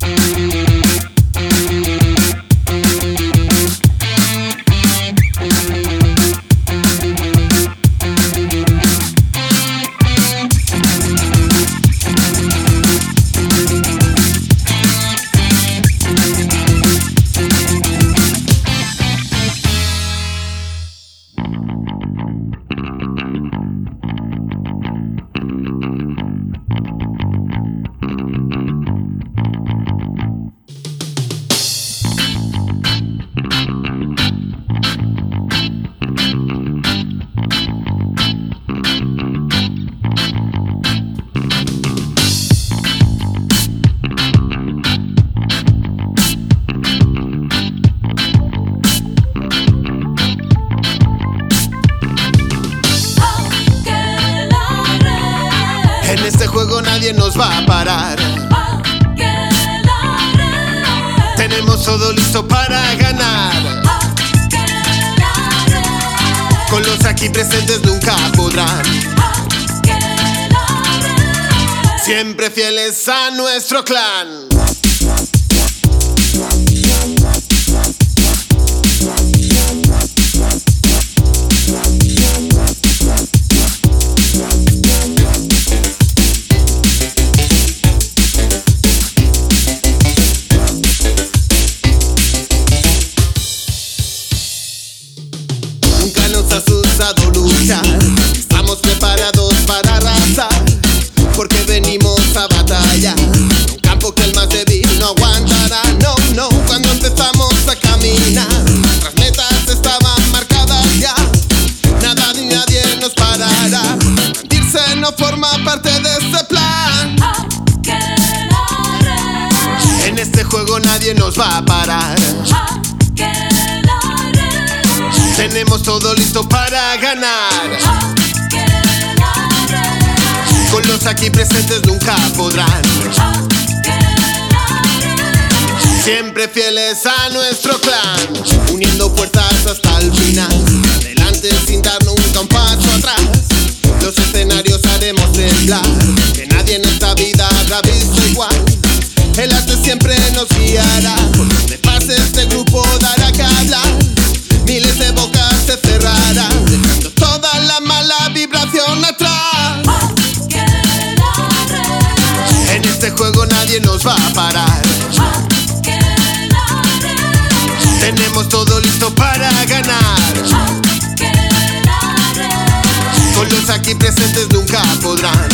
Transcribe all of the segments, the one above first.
En este juego nadie nos va a parar. Tenemos todo listo para ganar. Con los aquí presentes nunca podrán. Siempre fieles a nuestro clan. Asustado luchar, estamos preparados para arrasar, porque venimos a batallar. Un campo que el más débil no aguantará. No, no, cuando empezamos a caminar, nuestras metas estaban marcadas ya. Nada ni nadie nos parará. Rendirse no forma parte de este plan. En este juego nadie nos va a parar. Tenemos todo listo para ganar. Con los aquí presentes nunca podrán. Siempre fieles a nuestro clan, uniendo fuerzas hasta el final. Adelante sin dar nunca un paso atrás. Los escenarios haremos temblar, que nadie en esta vida habrá visto igual. El arte siempre nos guiará. Por donde pase este grupo dará que hablar. Miles de bocas se cerrarán, dejando toda la mala vibración atrás. En este juego nadie nos va a parar. Tenemos todo listo para ganar. Con los aquí presentes nunca podrán.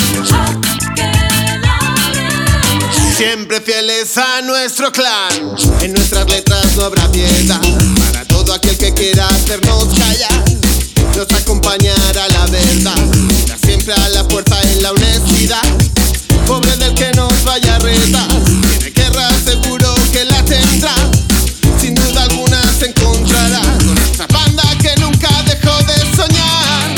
Siempre fieles a nuestro clan. En nuestras letras no habrá piedad para todo aquel que quiera hacernos callar. Nos acompañará la verdad, da siempre a la fuerza en la honestidad. Pobre del que nos vaya a retar, tiene guerra seguro que la tendrá. Sin duda alguna se encontrará con esta banda que nunca dejó de soñar.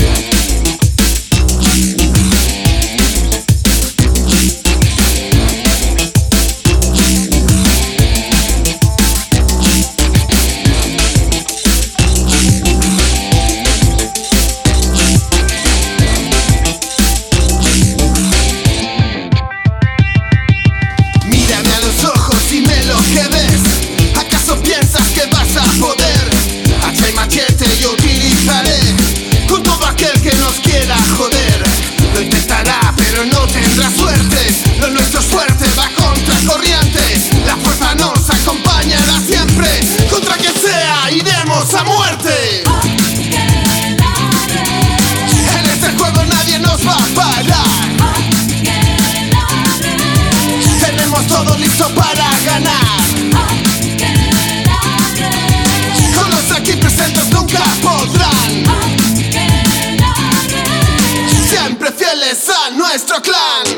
A muerte. En este juego nadie nos va a parar. Tenemos todo listo para ganar. Con los aquí presentes nunca podrán. Siempre fieles a nuestro clan.